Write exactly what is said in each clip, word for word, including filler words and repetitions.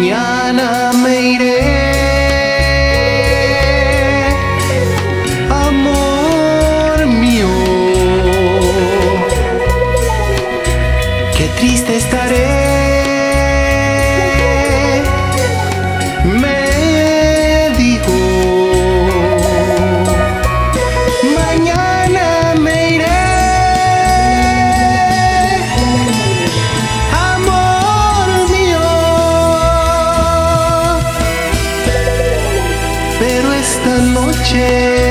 Mañana me iré, amor mío. Qué triste estaré, me digo. Mañana me iré, amor mío. Pero esta noche,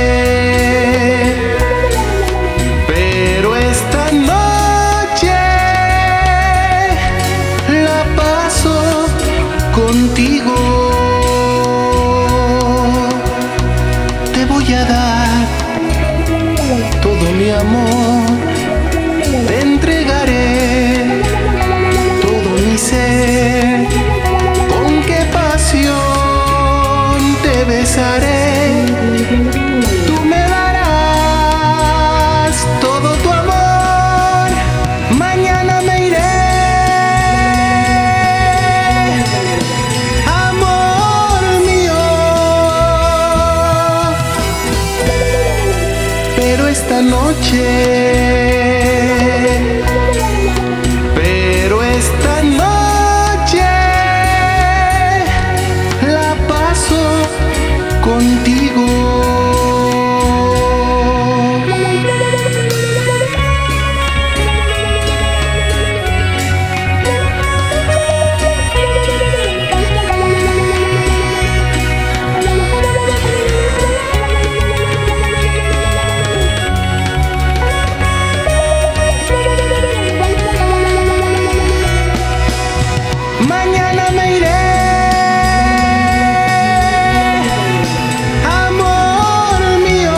pero esta noche la paso contigo. Te voy a dar todo mi amor, te entregaré todo mi ser. Con qué pasión te besaré, tú me darás todo tu amor. Mañana me iré, amor mío. Pero esta noche, pero esta noche la paso contigo. Mañana me iré, amor mío.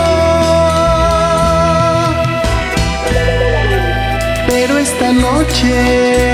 Pero esta noche